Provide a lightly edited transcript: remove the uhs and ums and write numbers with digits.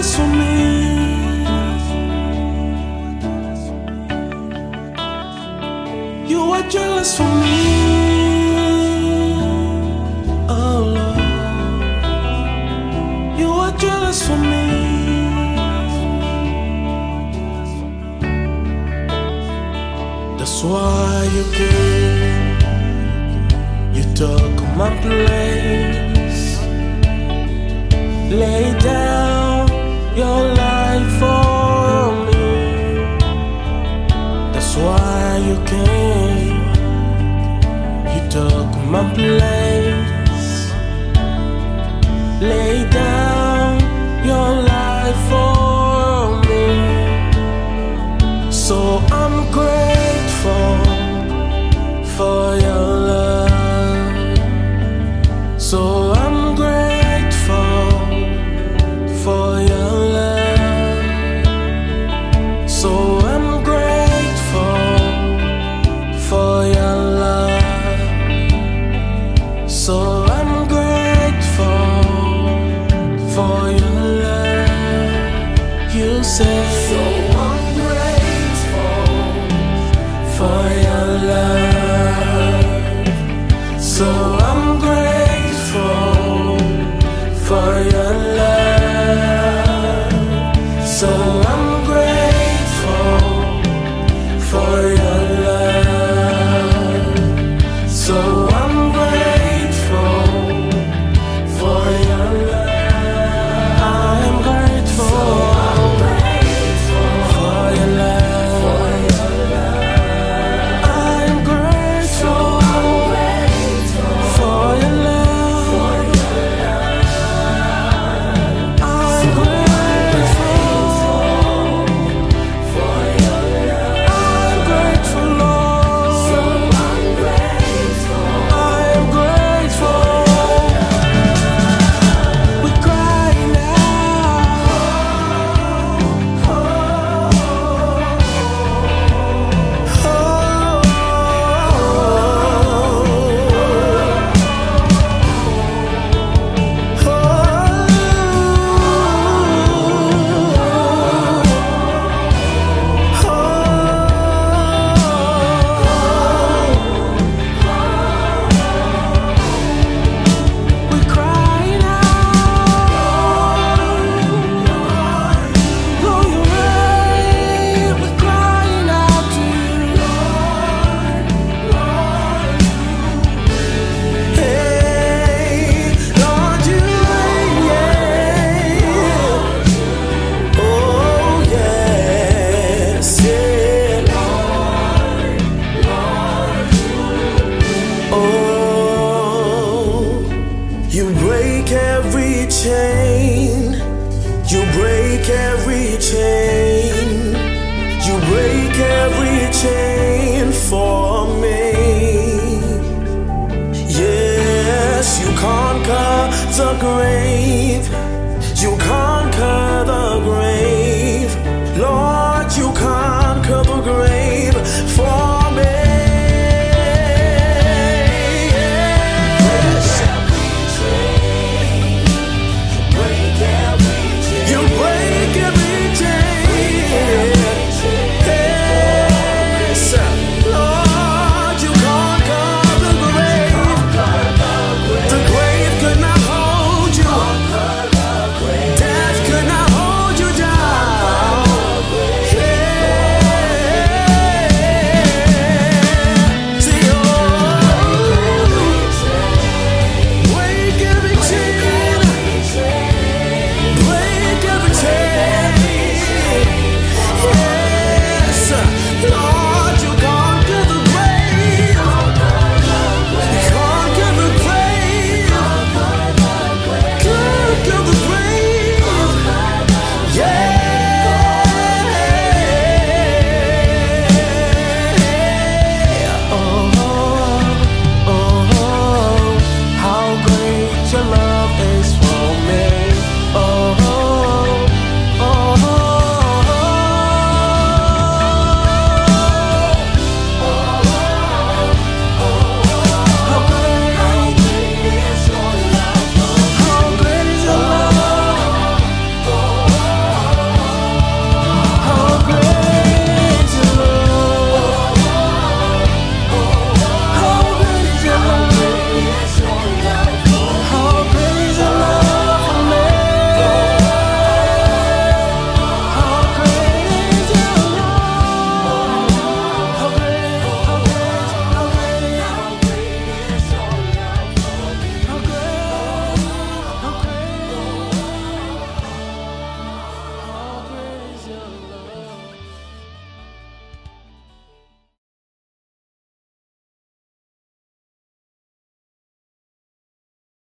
jealous for me. You are jealous for me. Oh Lord, you are jealous for me. That's why you came. You took my place. Lay down your life for me. That's why you came. You took my place. Lay down your life for me. So I'm grateful for your love. So I'm grateful for your love. So I'm grateful for your love. So I'm grateful for your love. You say, so I'm grateful for your love. So I'm grateful for your love. So I'm grateful for your love. So I'm grateful for your love. I'm grateful for your love. I'm grateful for your love. I'm grateful, Lord. I'm grateful. We're crying you break every chain. You break every chain. You break every chain for me. Yes, you conquer the grave. You conquer the